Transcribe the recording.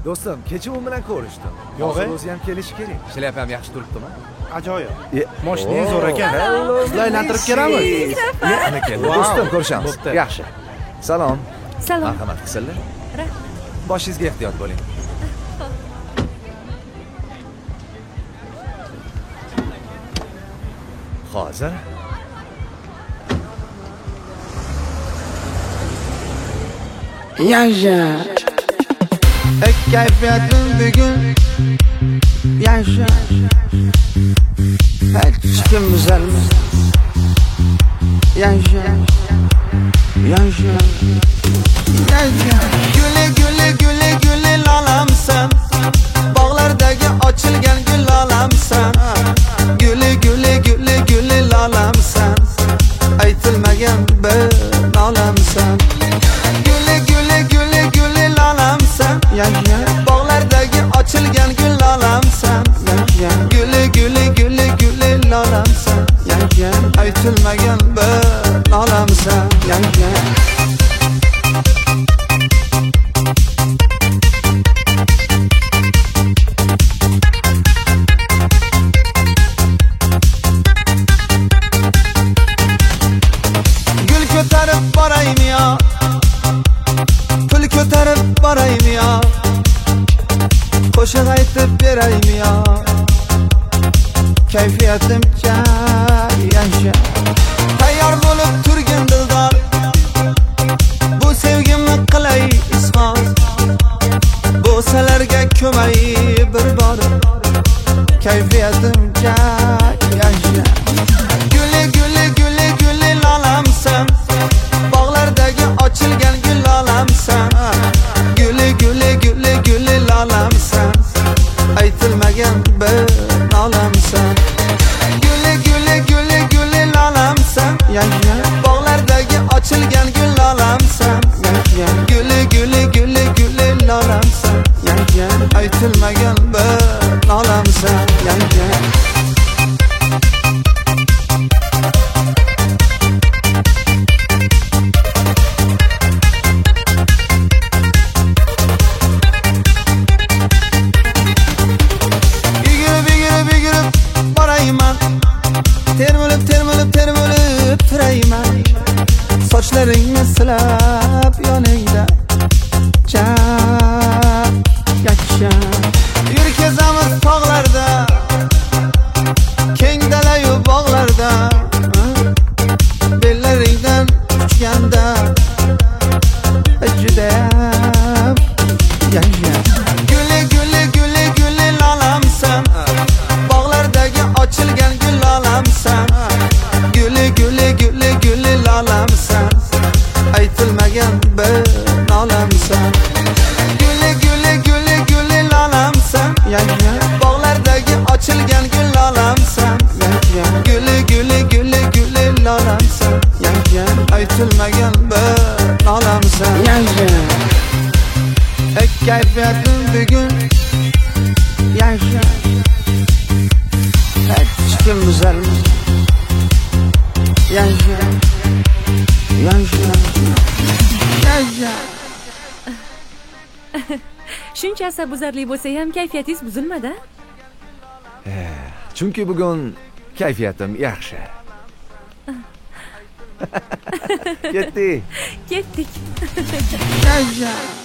Do'stim, kecha u bilan ko'rishdim. Yo'q, o'zi ham kelishi kerak. Shlyapa ham yaxshi turibdimi? Ajoyib. Mashinangiz zo'r ekan. Sizlar aylantirib kelamiz. Ana keldi. Do'stim, ko'rishamiz. Yaxshi. Salom. Salom. Marhamat qilinglar. Boshingizga ehtiyot bo'ling. Hozir Yaşa kayfiyatim bugun yaşa hiç kim düzelmez yaşa yaşa yaşa güle güle güle güle lalamsan bağlardagi açılgan gül lalamsan güle güle güle güle lalamsan aytilmagan bir lalamsan güle güle güle güle lalamsan yaşa bağlardagi açılgan gül lalamsan yaşa güle güle güle güle lalamsan yaşa aytilmagan bir lalamsan yaşa Ko'tarib borayım ya pul ko'tarib borayım ya qo'shiq aytib berayim ya kayfiyatimcha yaşa tayyor bo'lib turgin dildor bu sevgimni qilay izhor bo'salarga ko'may bir bor kayfiyatimcha yaşa güle güle güle güle lalamsan bağlardagi açılgan gül lalamsan güle güle güle güle lalamsan aytilmagan bir lalamsan güle güle güle güle lalamsan yaşa bağlardagi açılgan gül lalamsan yaşa güle güle güle güle lalamsan yaşa aytilmagan bir lalamsan yaşa termilib turayman sochlaringni silab yoningda yaxshi yur kezamiz tog'larda keng dalayu bog'larda bellaringdan uchganda juda yaxshi güle güle güle güle lalamsan bog'lardagi ochilgan gul lalamsan güle güle güle güle lalamsan aytilmagan bir lalamsan güle güle güle güle lalamsan yaşa bağlardagi açılgan gül lalamsan yaşa güle güle güle güle lalamsan yaşa aytilmagan bir lalamsan yaşa kayfiyatim bugun yaşa hiç kim düzelmez yaşa yaşa yaşa Shuncha asabuzarli bo'lsa ham kayfiyatingiz buzilmadi? Chunki bugun kayfiyatim yaxshi. Ketdik. Ketdik. Yaşa